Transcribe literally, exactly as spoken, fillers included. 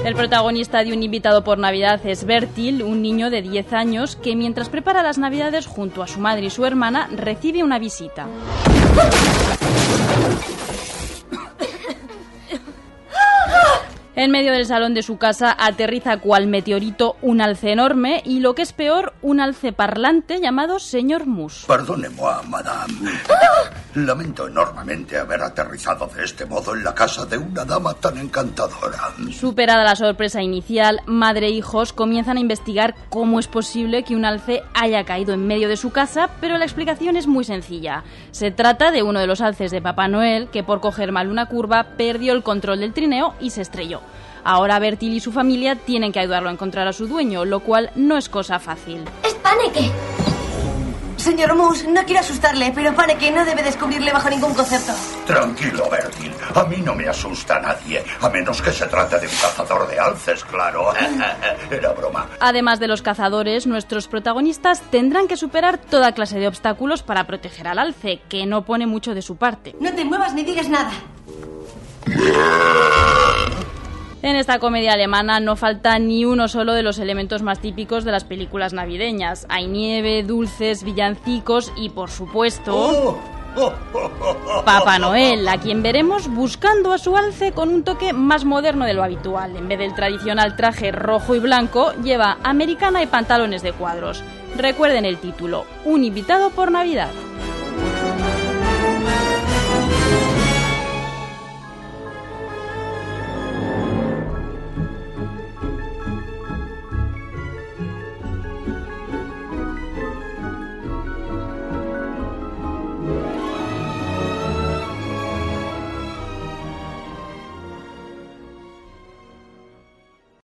El protagonista de Un invitado por Navidad es Bertil, un niño de diez años que mientras prepara las Navidades junto a su madre y su hermana recibe una visita. En medio del salón de su casa aterriza cual meteorito un alce enorme y, lo que es peor, un alce parlante llamado Señor Mus. Perdone-moi, madame. Lamento enormemente haber aterrizado de este modo en la casa de una dama tan encantadora. Superada la sorpresa inicial, madre e hijos comienzan a investigar cómo es posible que un alce haya caído en medio de su casa, pero la explicación es muy sencilla. Se trata de uno de los alces de Papá Noel que, por coger mal una curva, perdió el control del trineo y se estrelló. Ahora Bertil y su familia tienen que ayudarlo a encontrar a su dueño, lo cual no es cosa fácil. ¡Es Paneke! Señor Mus, no quiero asustarle, pero Paneke no debe descubrirle bajo ningún concepto. Tranquilo, Bertil. A mí no me asusta nadie, a menos que se trate de un cazador de alces, claro. Era broma. Además de los cazadores, nuestros protagonistas tendrán que superar toda clase de obstáculos para proteger al alce, que no pone mucho de su parte. No te muevas ni digas nada. En esta comedia alemana no falta ni uno solo de los elementos más típicos de las películas navideñas. Hay nieve, dulces, villancicos y, por supuesto, Papá Noel, a quien veremos buscando a su alce con un toque más moderno de lo habitual. En vez del tradicional traje rojo y blanco, lleva americana y pantalones de cuadros. Recuerden el título: Un invitado por Navidad.